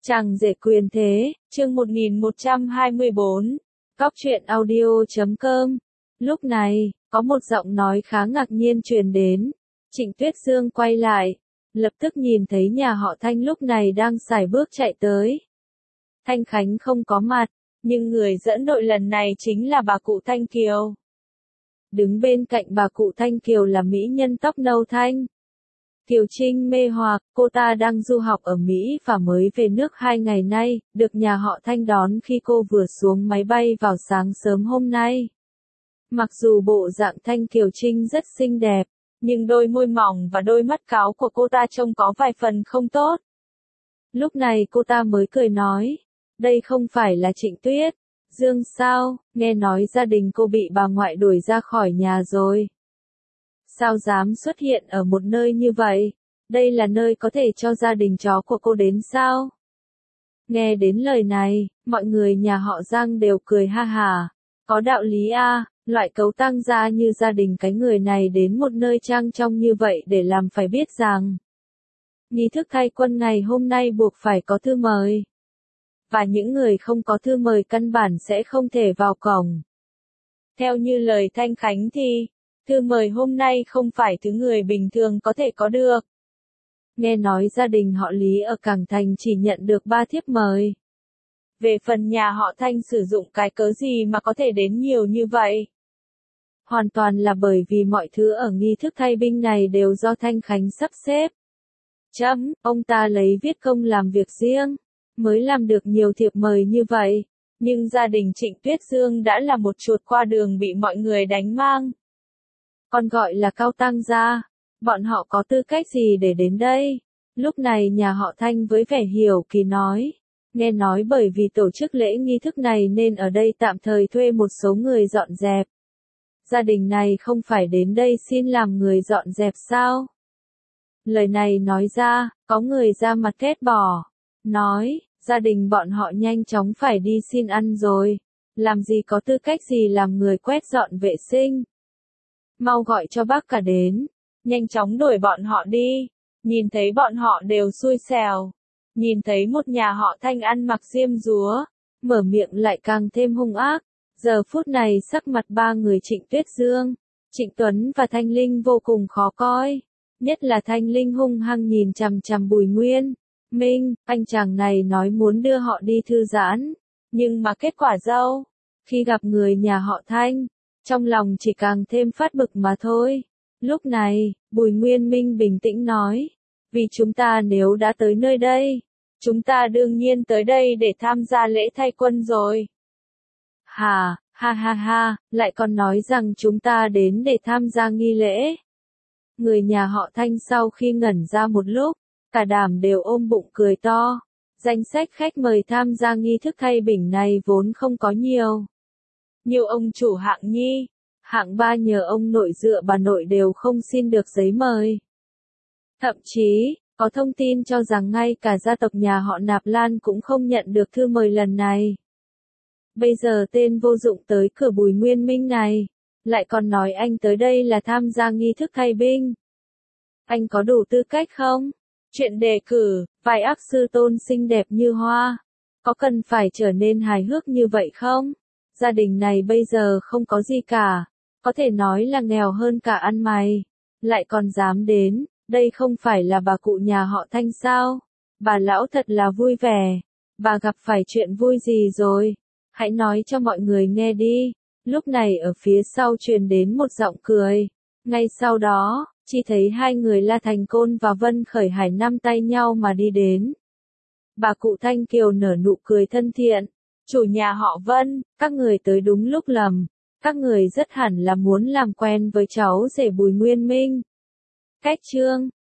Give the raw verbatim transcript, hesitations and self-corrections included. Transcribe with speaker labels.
Speaker 1: Chàng rể quyền thế, chương một nghìn một trăm hai mươi bốn, Cóc truyện audio chấm com. Lúc này, có một giọng nói khá ngạc nhiên truyền đến. Trịnh Tuyết Dương quay lại, lập tức nhìn thấy nhà họ Thanh lúc này đang sải bước chạy tới. Thanh Khánh không có mặt, nhưng người dẫn đội lần này chính là bà cụ Thanh Kiều. Đứng bên cạnh bà cụ Thanh Kiều là mỹ nhân tóc nâu Thanh Kiều Trinh mê hoặc, cô ta đang du học ở Mỹ và mới về nước hai ngày nay, được nhà họ Thanh đón khi cô vừa xuống máy bay vào sáng sớm hôm nay. Mặc dù bộ dạng Thanh Kiều Trinh rất xinh đẹp, nhưng đôi môi mỏng và đôi mắt cáo của cô ta trông có vài phần không tốt. Lúc này cô ta mới cười nói, đây không phải là Trịnh Tuyết Dương sao, nghe nói gia đình cô bị bà ngoại đuổi ra khỏi nhà rồi. Sao dám xuất hiện ở một nơi như vậy? Đây là nơi có thể cho gia đình chó của cô đến sao? Nghe đến lời này, mọi người nhà họ Giang đều cười ha hả. Có đạo lý a, loại cấu tăng gia như gia đình cái người này đến một nơi trang trọng như vậy để làm phải biết rằng nghi thức khai quân ngày hôm nay buộc phải có thư mời. Và những người không có thư mời căn bản sẽ không thể vào cổng. Theo như lời Thanh Khánh thì, thư mời hôm nay không phải thứ người bình thường có thể có được. Nghe nói gia đình họ Lý ở Cảng Thành chỉ nhận được ba thiếp mời. Về phần nhà họ Thanh sử dụng cái cớ gì mà có thể đến nhiều như vậy? Hoàn toàn là bởi vì mọi thứ ở nghi thức thay binh này đều do Thanh Khánh sắp xếp. Chấm, ông ta lấy viết công làm việc riêng, mới làm được nhiều thiệp mời như vậy. Nhưng gia đình Trịnh Tuyết Dương đã là một chuột qua đường bị mọi người đánh mang. Còn gọi là cao tăng gia, bọn họ có tư cách gì để đến đây? Lúc này nhà họ Thanh với vẻ hiểu kỳ nói, nghe nói bởi vì tổ chức lễ nghi thức này nên ở đây tạm thời thuê một số người dọn dẹp. Gia đình này không phải đến đây xin làm người dọn dẹp sao? Lời này nói ra, có người ra mặt ghét bỏ, nói, gia đình bọn họ nhanh chóng phải đi xin ăn rồi, làm gì có tư cách gì làm người quét dọn vệ sinh. Mau gọi cho bác cả đến, nhanh chóng đuổi bọn họ đi, nhìn thấy bọn họ đều xui xẻo, nhìn thấy một nhà họ Thanh ăn mặc xiêm rúa, mở miệng lại càng thêm hung ác. Giờ phút này sắc mặt ba người Trịnh Tuyết Dương, Trịnh Tuấn và Thanh Linh vô cùng khó coi, nhất là Thanh Linh hung hăng nhìn chằm chằm Bùi Nguyên Minh, anh chàng này nói muốn đưa họ đi thư giãn, nhưng mà kết quả đâu? Khi gặp người nhà họ Thanh, trong lòng chỉ càng thêm phát bực mà thôi. Lúc này, Bùi Nguyên Minh bình tĩnh nói, vì chúng ta nếu đã tới nơi đây, chúng ta đương nhiên tới đây để tham gia lễ thay quân rồi. Hà, ha ha ha, lại còn nói rằng chúng ta đến để tham gia nghi lễ. Người nhà họ Thanh sau khi ngẩn ra một lúc, cả đám đều ôm bụng cười to. Danh sách khách mời tham gia nghi thức thay bỉnh này vốn không có nhiều. Nhiều ông chủ hạng nhi, hạng ba nhờ ông nội dựa bà nội đều không xin được giấy mời. Thậm chí, có thông tin cho rằng ngay cả gia tộc nhà họ Nạp Lan cũng không nhận được thư mời lần này. Bây giờ tên vô dụng tới cửa Bùi Nguyên Minh này, lại còn nói anh tới đây là tham gia nghi thức thay binh. Anh có đủ tư cách không? Chuyện đề cử, vài ác sư tôn xinh đẹp như hoa, có cần phải trở nên hài hước như vậy không? Gia đình này bây giờ không có gì cả, có thể nói là nghèo hơn cả ăn mày, lại còn dám đến, đây không phải là bà cụ nhà họ Thanh sao? Bà lão thật là vui vẻ, bà gặp phải chuyện vui gì rồi? Hãy nói cho mọi người nghe đi. Lúc này ở phía sau truyền đến một giọng cười. Ngay sau đó, chỉ thấy hai người La Thành Côn và Vân Khởi Hải nắm tay nhau mà đi đến. Bà cụ Thanh Kiều nở nụ cười thân thiện. Chủ nhà họ Vân, các người tới đúng lúc lầm. Các người rất hẳn là muốn làm quen với cháu rể Bùi Nguyên Minh. Cách chương